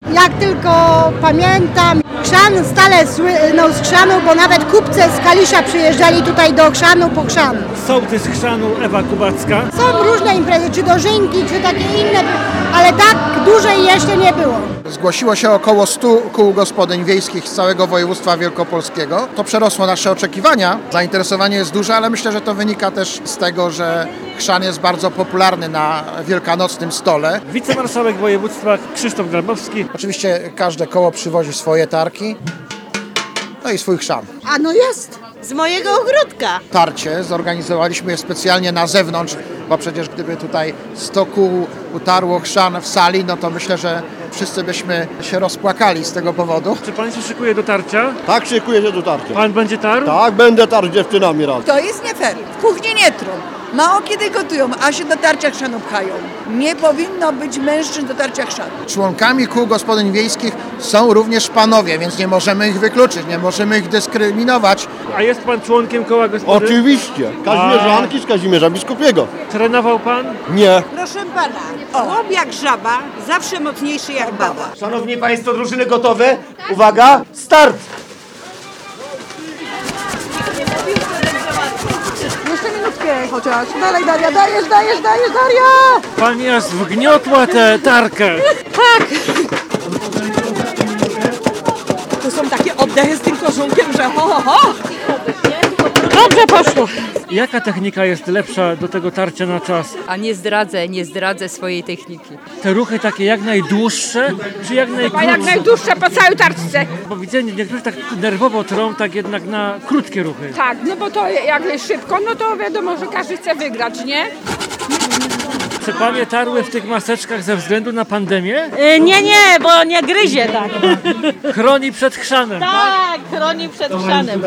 Jak tylko pamiętam, chrzan stale słynął z chrzanu, bo nawet kupcy z Kalisza przyjeżdżali tutaj do chrzanu po chrzan. Sołtys chrzanu Ewa Kubacka. Są różne imprezy, czy dożynki, czy takie inne, ale tak dużej jeszcze nie było. Zgłosiło się około 100 kół gospodyń wiejskich z całego województwa wielkopolskiego. To przerosło nasze oczekiwania. Zainteresowanie jest duże, ale myślę, że to wynika też z tego, że chrzan jest bardzo popularny na wielkanocnym stole. Wicemarszałek województwa Krzysztof Grabowski. Oczywiście każde koło przywozi swoje tarki, no i swój chrzan. A no jest! Z mojego ogródka. Tarcie zorganizowaliśmy je specjalnie na zewnątrz, bo przecież gdyby tutaj 100 kół utarło chrzan w sali, no to myślę, że wszyscy byśmy się rozpłakali z tego powodu. Czy pan się szykuje do tarcia? Tak, szykuję się do tarcia. Pan będzie tarł? Tak, będę tarł z dziewczynami raz. To jest nie fair. W kuchni nie trą. Mało kiedy gotują, a się do tarcia chrzanu pchają. Nie powinno być mężczyzn do tarcia chrzanu. Członkami kół gospodyń wiejskich są również panowie, więc nie możemy ich wykluczyć, nie możemy ich dyskryminować. A jest pan członkiem koła gospodyń? Oczywiście. Kazimierzanki z Kazimierza Biskupiego. Trenował pan? Nie. Proszę pana, chłop jak żaba, zawsze mocniejszy jak baba. Szanowni Państwo, drużyny gotowe? Uwaga, start! Jeszcze minutkę chociaż. Dalej Daria, dajesz Daria! Pani aż wgniotła tę tarkę. To są takie oddechy z tym koszunkiem, że ho! Dobrze poszło. Jaka technika jest lepsza do tego tarcia na czas? A nie zdradzę swojej techniki. Te ruchy takie jak najdłuższe, czy jak najkrótsze? Jak najdłuższa po całej tarczce. Bo widzę, niektórzy tak nerwowo trą, tak jednak na krótkie ruchy. Tak, no bo to jak jest szybko, no to wiadomo, że każdy chce wygrać, nie? Czy panie tarły w tych maseczkach ze względu na pandemię? Nie, bo nie gryzie tak. Chroni przed chrzanem. Tak, chroni przed chrzanem.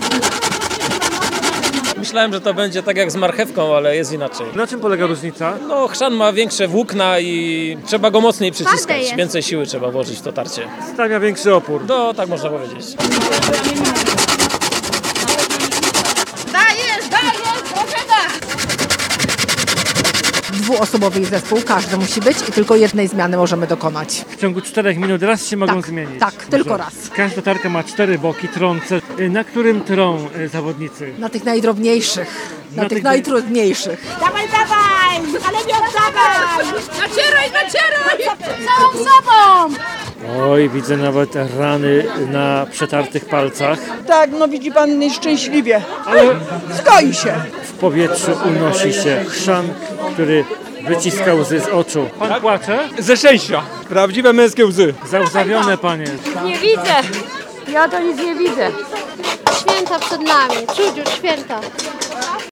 Myślałem, że to będzie tak jak z marchewką, ale jest inaczej. Na czym polega różnica? No, chrzan ma większe włókna i trzeba go mocniej przyciskać. Więcej siły trzeba włożyć w to tarcie. Stawia większy opór. No, tak można powiedzieć. Dajesz, proszę da! Dwuosobowy zespół, każdy musi być i tylko jednej zmiany możemy dokonać. W ciągu 4 minut raz się mogą zmienić. Tak, tylko raz. Każda tarka ma 4 boki trące. Na którym trą zawodnicy? Na tych najdrobniejszych, na tych najtrudniejszych. Dawaj, ale nie oddawaj! Nacieraj! Całą sobą! Oj, widzę nawet rany na przetartych palcach. Tak, no widzi pan nieszczęśliwie. Ale Stoi się. w powietrzu unosi się chrzan, który wyciska łzy z oczu. Pan płacze? Ze szczęścia. Prawdziwe męskie łzy. Załzawione panie. Nie widzę. Ja to nic nie widzę. Święta przed nami, czuć już święta.